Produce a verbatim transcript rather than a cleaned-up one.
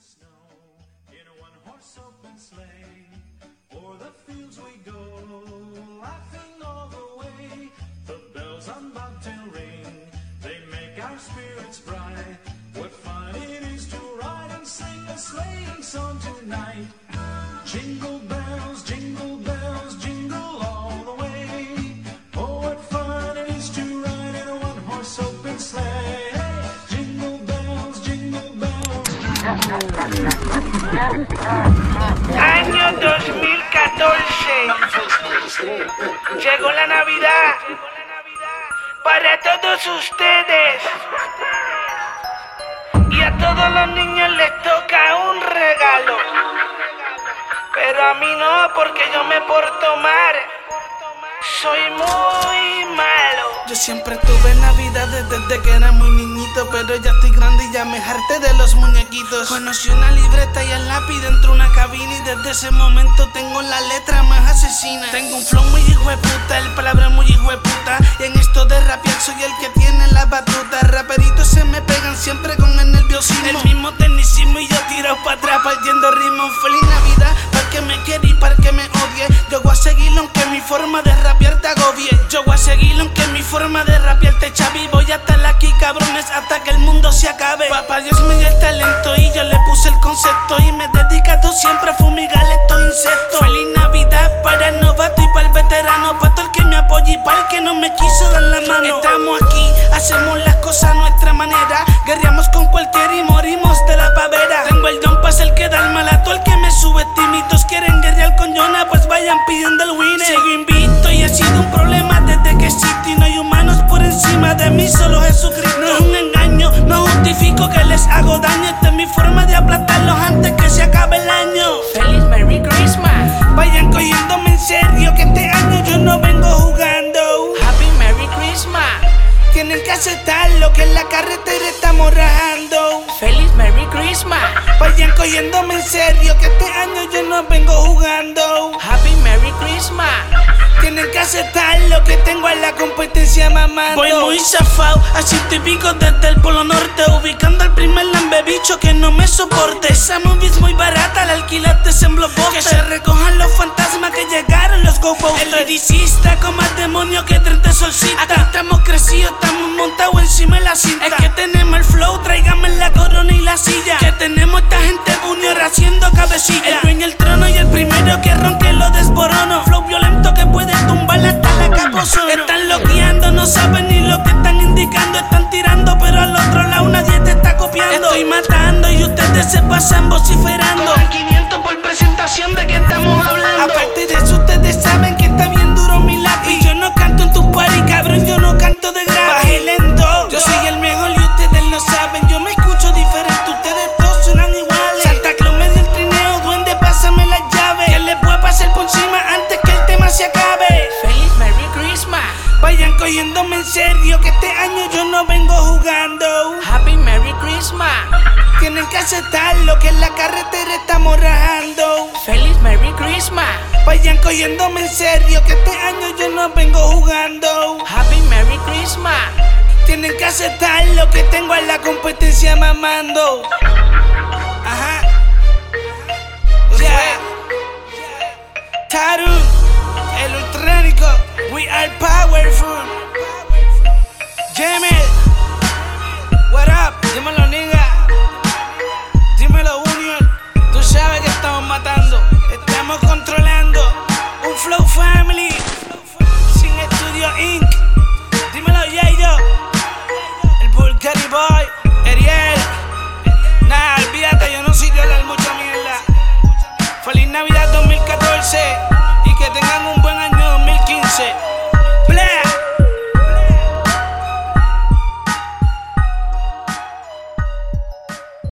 Jingle bells, jingle bells, jingle all the way. Oh, what fun it is to ride in a one-horse open sleigh. Jingle bells, jingle bells. Año dos mil catorce. Llegó la Navidad para todos ustedes. Y a todos los niños les toca un regalo. Pero a mí no, porque yo me porto mal. Soy muy malo. Yo siempre tuve navidades desde que era muy niñito, pero ya estoy grande y ya me harté de los muñequitos. Conocí una libreta y el lápiz dentro de una cabina, y desde ese momento tengo la letra más asesina. Tengo un flow muy hijueputa, el palabra muy hijueputa, y en esto de rapear soy el que tiene la batuta. Raperitos se me pegan siempre con el nerviosismo, el mismo tecnicismo, y yo tiro para atrás partiendo ritmo. Feliz Navidad, para que me quiera y para que me odie. Yo voy a seguirlo aunque mi forma de rapear te agobie. Yo voy a seguirlo aunque mi forma de rapear te chavi. Voy a estar aquí, cabrones, hasta que el mundo se acabe. Papá Dios me dio el talento y yo le puse el concepto, y me he dedicado siempre a fumigar estos insectos. Feliz Navidad para el novato y para el veterano, para todo el que me apoya y para el que no me quiso dar la mano. Estamos aquí, hacemos las cosas a nuestra manera, guerreamos con cualquiera y morimos de la pavera. Tengo el don para ser que da el mal a todo el que me subestimitos. Quieren guerrear con Jonah, pues vayan pidiendo el winner. Sigo invicto y he sido un problema desde que existo, y no hay humanos por encima de mí, solo Jesucristo. No es un engaño, no justifico que les hago daño. Esta es mi forma de aplastarlos antes que se acabe el año. Feliz Merry Christmas. Vayan cogiéndome en serio, que este año yo no vengo jugando. Happy Merry Christmas. Tienen que aceptar lo que en la carretera estamos rajando. Feliz Merry Christmas. Vayan cogiéndome en serio, que este año yo no vengo jugando. Happy Merry Christmas. Tienen que aceptar lo que tengo en la competencia mamando. Voy muy zafado, así típico desde el Polo Norte, ubicando al primer lambebicho que no me soporte. Esa movie es muy barata, la alquilaste en Blockbuster. Que se recojan los fantasmas que llegaron los Ghostbusters. El liricista con más demonio que treinta solcitas. Acá estamos crecidos, estamos montados encima de la cinta. Es que tenemos el flow, tráigame la corona y la silla. Que tenemos esta gente junior haciendo cabecilla. El dueño el trono y el primero que ronque lo desborono. Flow violento que puede tumbarla hasta la capozono. Están loqueando, no saben ni lo que están indicando. Están tirando, pero al otro lado nadie te está copiando. Estoy matando y ustedes se pasan vociferando. Cobran quinientos por presentación, ¿de qué estamos hablando? Aparte de eso, ustedes saben que está bien duro mi lápiz. Y yo no canto en tu party, cabrón, yo no canto de grave. Baje lento, yo soy el mejor y ustedes lo saben. Yo me escucho diferente, ustedes todos suenan iguales. Santa Claus me dio el trineo, duende, pásame las llaves. Que les voy a pasar por encima antes que el tema se acabe. Feliz Merry Christmas. Vayan cogiéndome en serio, que este año yo no vengo jugando. Happy Merry Christmas. Tienen que aceptar lo que en la carretera estamos rajando. Feliz Merry Christmas. Vayan cogiéndome en serio, que este año yo no vengo jugando. Happy Merry Christmas. Tienen que aceptar lo que tengo en la competencia mamando. Ajá. Ya. Tarun, el ultránico, we are powerful. Jamel, what up? Dímelo, nigga. Dímelo, Union. Tú sabes que estamos matando, estamos controlando. Un Flow Family, Sin Estudio incorporated. Dímelo, Yayo, el Bulgari Boy.